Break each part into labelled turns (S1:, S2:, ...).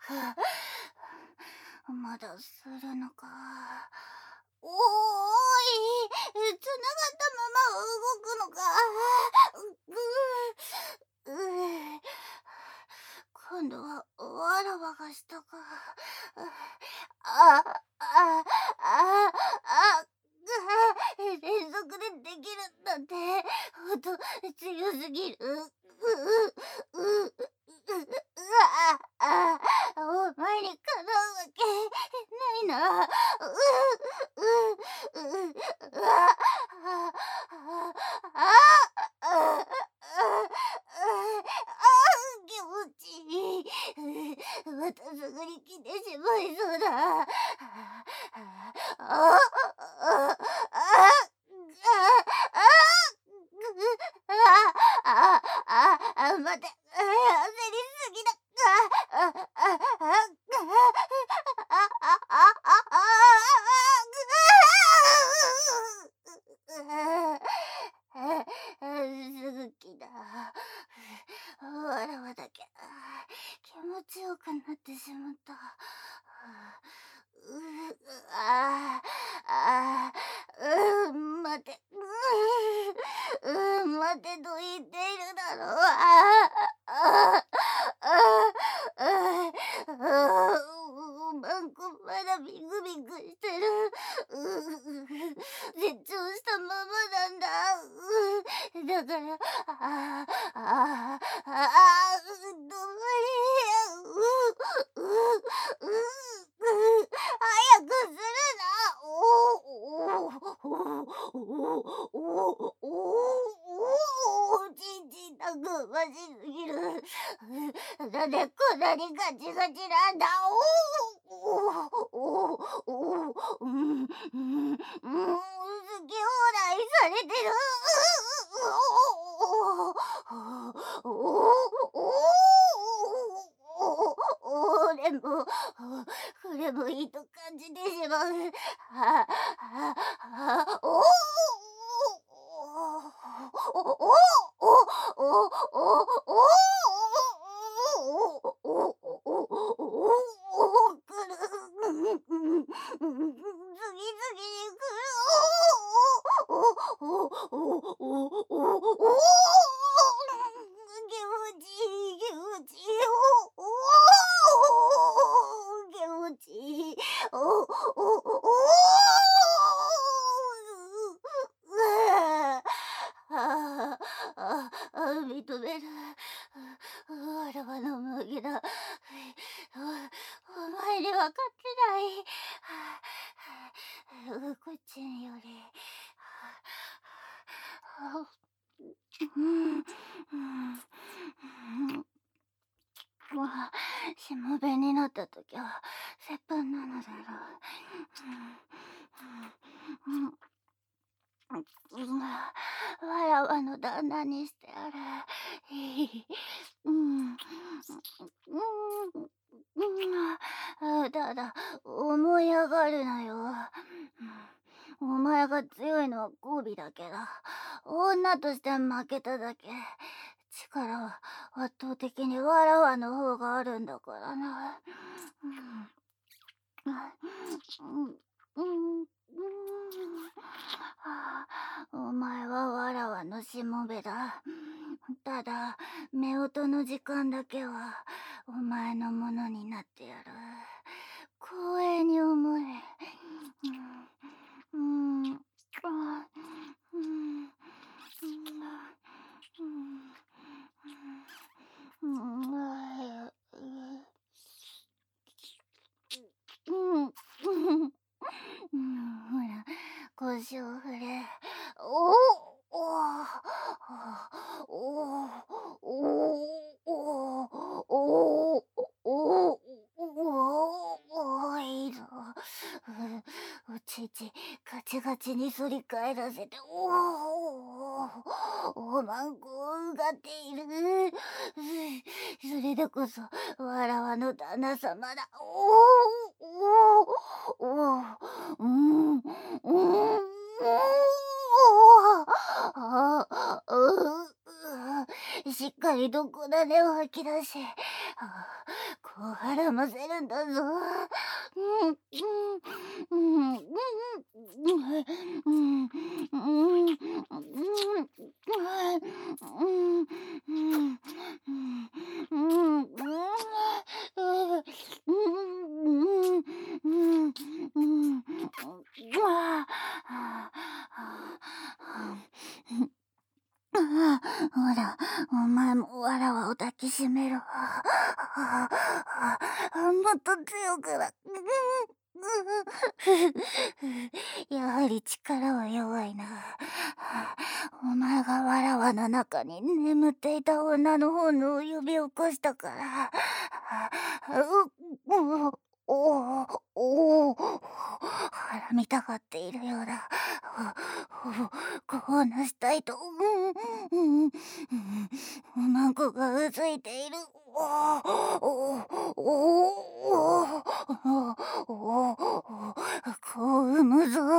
S1: まだするのか。おーい、つながったまま動くのか。うう今度はわらわがしたか。あ、あ、あ、あ、連続でできるなんて、ほんと強すぎる。お前にかなうわけないな。気持ちいい。またすぐに来てしまいそうだ。待て、焦りすぎだ。すぐきだ。わらわだけ気持ちよくなってしまった。待て、待てと言っているだろう。マンコまだビクビクしてる。絶頂したままなんだ。だから、止まれ。早くするな。ちんちんたくましすぎる。なんでこんなにガチガチなんだ。好き放題されてる。俺も、これもいいと感じてしまう。認める。わらわの麦だ。お前に分かってない。こっちにより。しもべになったときは接吻なのだろう。わらわの旦那にしてある。ただ思い上がるなよ。お前が強いのはゴビだけだ。女として負けただけ。力は圧倒的にわらわの方があるんだからな。お前はわらわのしもべだ。ただ夫婦の時間だけはお前のものになってやる。光栄に思え。ほら、腰を振れ。おおおいいぞ。おちちガチガチに反り返らせて、おまんこをうがっている。それでこそわらわの旦那様だ。しっかりと小種を吐き出し、 腹ませるんだぞ。ほら、お前もわらわを抱きしめろ。もっと強くだ。やはり力は弱いな。お前がわらわの中に眠っていた女の本能を呼び起こしたから。おお腹みたがっているようだ。こうなしたいと、おまんこがうずいている。こう産むぞ。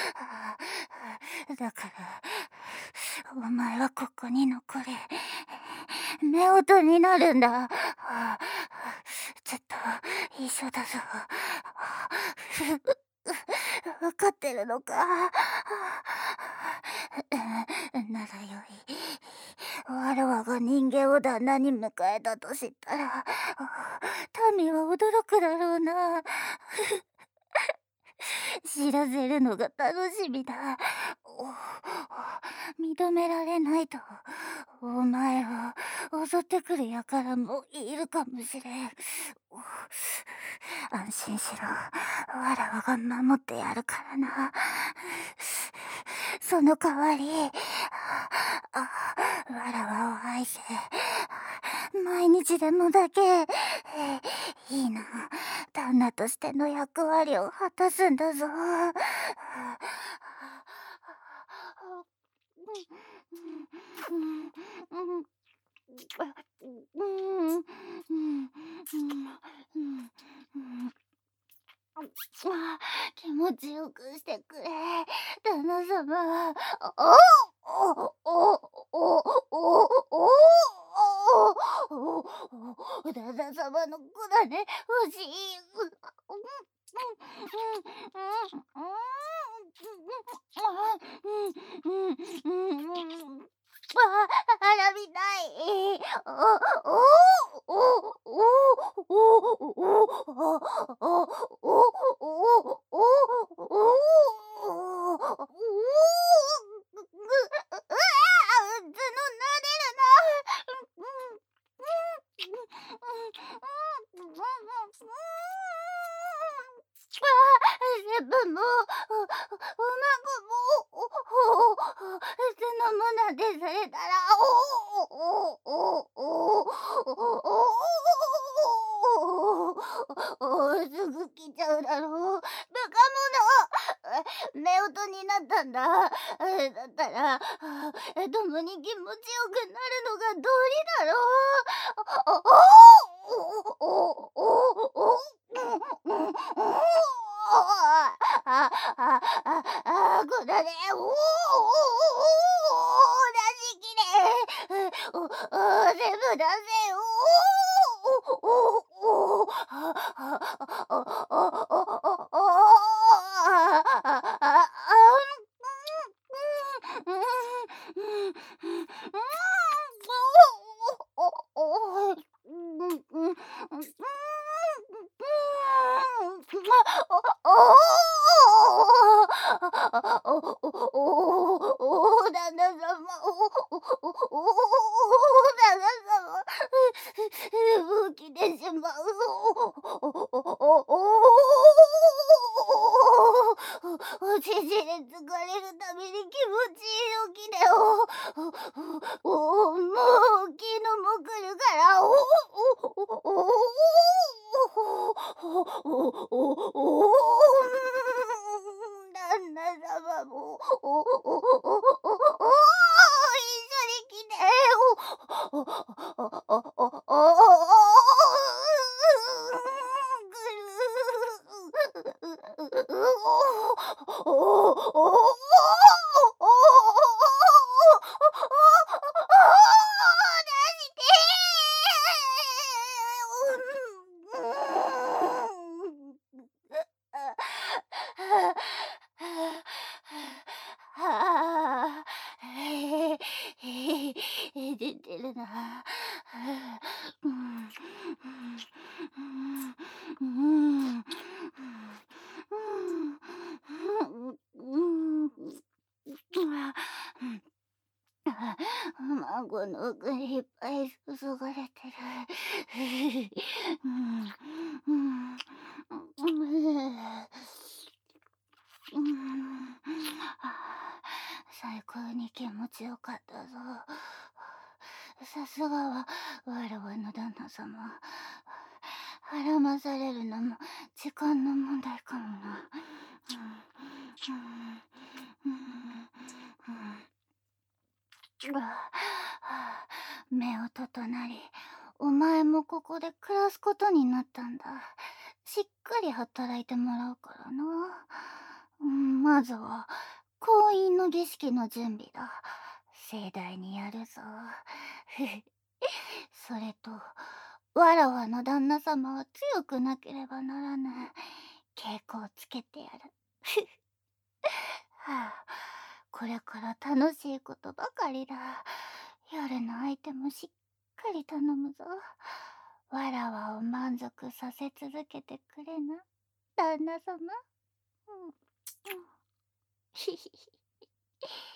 S1: だから、お前はここに残れ。夫婦になるんだ。ずっと一緒だぞ。わかってるのか。ならよい。わらわが人間を旦那に迎えたと知ったら、民は驚くだろうな。知らせるのが楽しみだ。認められないと、お前を襲ってくる輩もいるかもしれん。安心しろ。わらわが守ってやるからな。その代わり、わらわを愛せ。毎日でもだけ、いいな。旦那としての役割を果たすんだぞ。気持ちよくしてくれ、旦那様。旦那様の子だね、欲しい。花火たい。角撫でるセブンも、おまごも、角もなでされたら、すぐ来ちゃうだろう。バカ者。夫婦になったんだ。だったら、共に気持ちよくなるのが道理だろこだね。出しきれ。全部出せ。旦那様。旦那様。起きてしまう。父で疲れるたびに気持ちいいのきでもう気のも来るから旦那様も一緒に来ていてるな。うん、うん、うん、うん、孫の奥にいっぱい注がれてる。うん、うん、うん、最高に気持ちよかったぞ。さすがはわらわの旦那様。孕まされるのも時間の問題かもな。うんうんうんうん目を整り、お前もここで暮らすことになったんだ。しっかり働いてもらうからな。まずは、婚姻の儀式の準備だ。盛大にやるぞ。それと、わらわの旦那様は強くなければならぬ。稽古をつけてやる。はあ、これから楽しいことばかりだ。夜の相手もしっかり頼むぞ。わらわを満足させ続けてくれな、旦那様。うん、ひひひ。